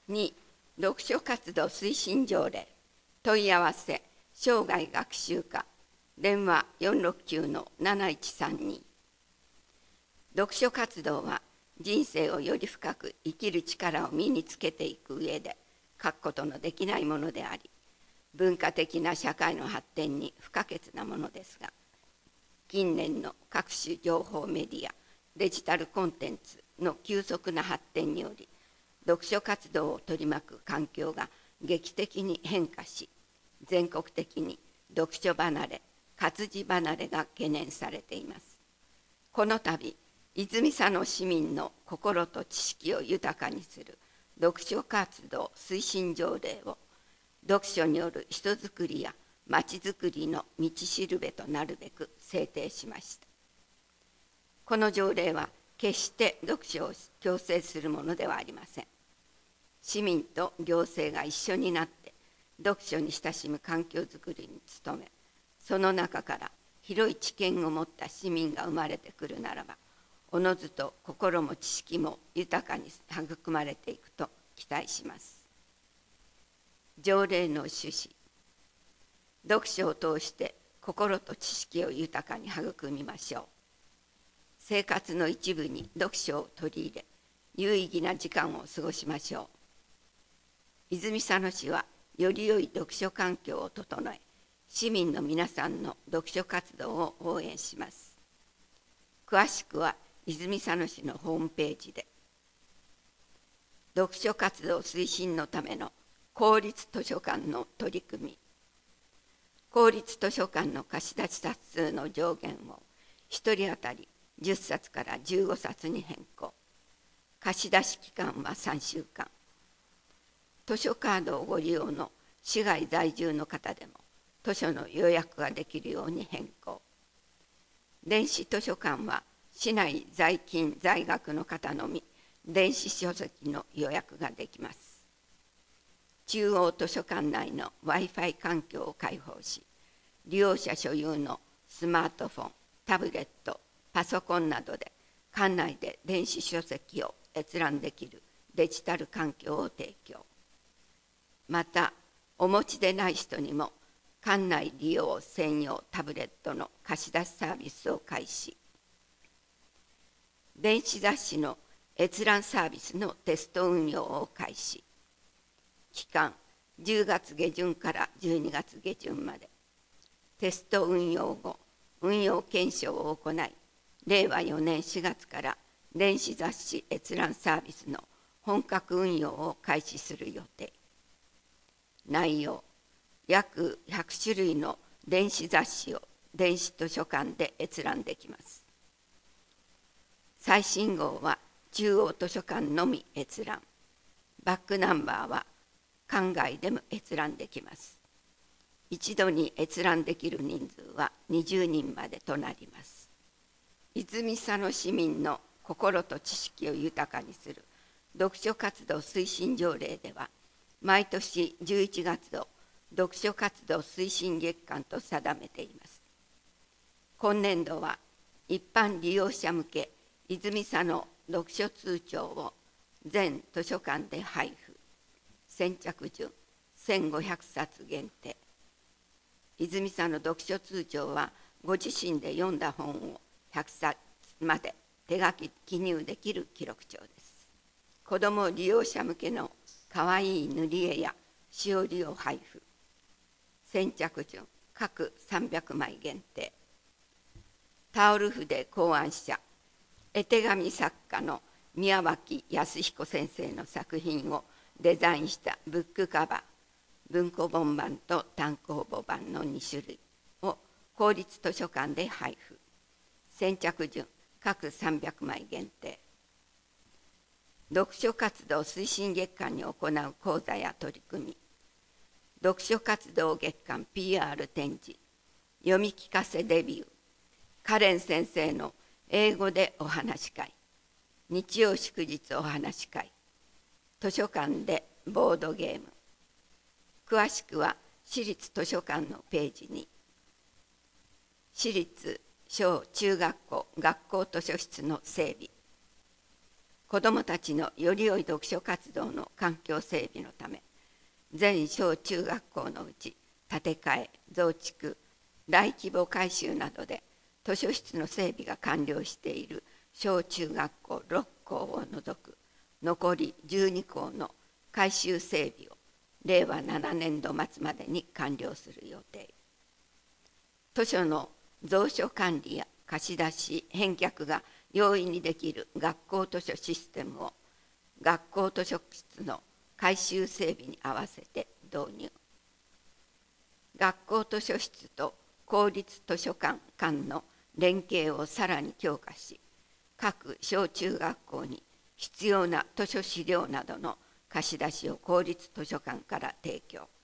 2、読書活動推進条例。問い合わせ、生涯学習課、電話469-7132。読書活動は人生をより深く生きる力を身につけていく上で欠くことのできないものであり、文化的な社会の発展に不可欠なものですが、近年の各種情報メディア、デジタルコンテンツの急速な発展により、読書活動を取り巻く環境が劇的に変化し、全国的に読書離れ、活字離れが懸念されています。この度、泉佐野市民の心と知識を豊かにする読書活動推進条例を、読書による人づくりやまちづくりの道しるべとなるべく制定しました。この条例は決して読書を強制するものではありません。市民と行政が一緒になって読書に親しむ環境づくりに努め、その中から広い知見を持った市民が生まれてくるならば、おのずと心も知識も豊かに育まれていくと期待します。条例の趣旨。読書を通して心と知識を豊かに育みましょう。生活の一部に読書を取り入れ、有意義な時間を過ごしましょう。泉佐野市はより良い読書環境を整え、市民の皆さんの読書活動を応援します。詳しくは泉佐野市のホームページで。読書活動推進のための公立図書館の取り組み。公立図書館の貸し出し冊数の上限を1人当たり10冊から15冊に変更。貸し出し期間は3週間。図書カードをご利用の市外在住の方でも図書の予約ができるように変更。電子図書館は市内在勤在学の方のみ電子書籍の予約ができます。中央図書館内の Wi-Fi 環境を開放し、利用者所有のスマートフォン、タブレット、パソコンなどで館内で電子書籍を閲覧できるデジタル環境を提供。また、お持ちでない人にも館内利用専用タブレットの貸し出しサービスを開始。電子雑誌の閲覧サービスのテスト運用を開始。期間10月下旬から12月下旬まで。テスト運用後、運用検証を行い、令和4年4月から電子雑誌閲覧サービスの本格運用を開始する予定。内容、約100種類の電子雑誌を電子図書館で閲覧できます。最新号は中央図書館のみ閲覧。バックナンバーは館外でも閲覧できます。一度に閲覧できる人数は20人までとなります。泉佐野市民の心と知識を豊かにする読書活動推進条例では、毎年11月を読書活動推進月間と定めています。今年度は一般利用者向け泉佐野読書通帳を全図書館で配布。先着順1500冊限定。泉佐野読書通帳はご自身で読んだ本を100冊まで手書き記入できる記録帳です。子ども利用者向けのかわいい塗り絵やしおりを配布。先着順各300枚限定。タオル筆考案者、絵手紙作家の宮脇康彦先生の作品をデザインしたブックカバー、文庫本版と単行本版の2種類を公立図書館で配布。先着順各300枚限定。読書活動推進月間に行う講座や取り組み。読書活動月間 PR 展示、読み聞かせデビュー、カレン先生の英語でお話し会、日曜祝日お話し会、図書館でボードゲーム。詳しくは市立図書館のページに。市立小中学校学校図書室の整備。 子どもたちのより良い読書活動の環境整備のため、全小中学校のうち建て替え、増築、大規模改修などで図書室の整備が完了している小中学校6校を除く残り12校の改修整備を令和7年度末までに完了する予定。図書の蔵書管理や貸し出し返却が容易にできる学校図書システムを学校図書室の改修整備に合わせて導入。学校図書室と公立図書館間の連携をさらに強化し、各小中学校に必要な図書資料などの貸し出しを公立図書館から提供。